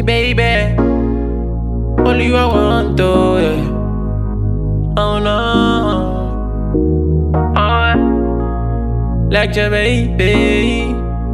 baby. Only you I want to, yeah. Oh no. Oh, like your baby.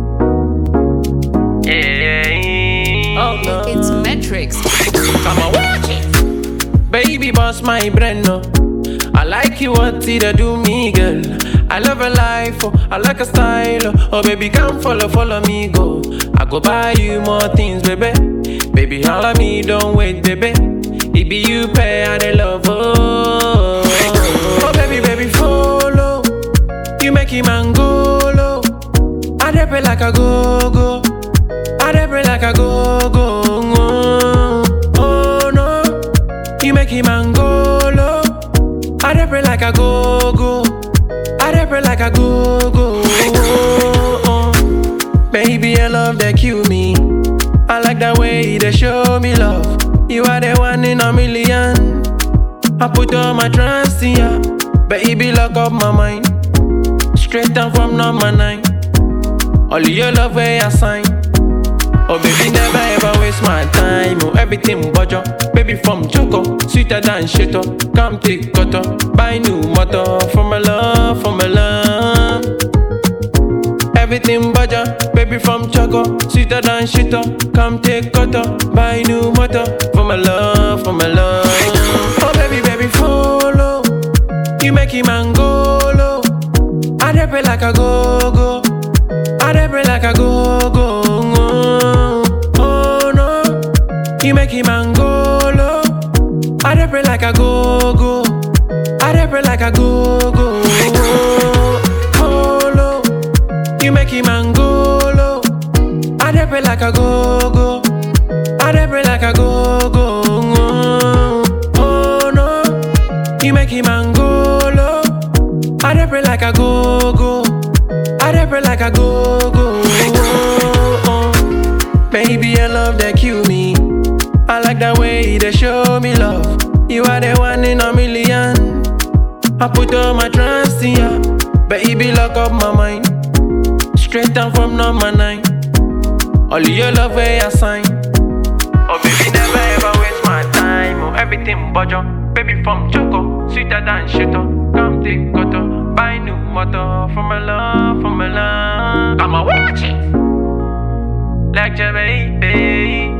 Yeah. Oh no. It's Matrix. Come on, watch it. Baby, boss my brain, no. I like you, what you do me, girl. I love a life, oh, I like a style, oh baby, come follow me, go. I go buy you more things, baby. Baby, holla me, don't wait, baby. It be you pay, I dey love, oh. Oh baby, follow. You make him man go low. I dey pray like a go-go. I dey pray like a go-go. Oh no, you make him man go low. I dey pray like a go-go. I dey pray like a go-go. Baby, I love that kill me. I like the way they show me love. You are the one in a million. I put all my trust in ya. Baby, lock up my mind. Straight down from number 9. Only your love where I sign. Oh baby, never ever waste my time. Oh everything budget. Baby from Choco, sweeter than shit up. Come take cutter, buy new motor. For my love, for my love. Everything budget. Baby from Choco, sweeter than shit up. Come take cutter, buy new motor. For my love, for my love. Oh baby, follow. You make him man go low. I dey pray like a go-go. I dey pray like a go-go. Oh no, you make him man go low. I dey pray like a go-go. I dey pray like a go-go. Follow, you make him man go low. I dey pray like a go-go. I dey pray like a go-go. Oh no, you make him man go low. I dey pray like a go-go. I dey pray like a go-go. Baby, I love that kill me. I like the way they show me love. You are the one in a million. I put all my trust in ya. Baby, lock up my mind. Straight down from number 9. Only your love where I sign. Oh baby, never ever waste my time. Oh everything budget. Baby from Choco, sweeter than shit up. Come take cutter, buy new motor. For my love, for my love. Come on, watch it. Like your baby.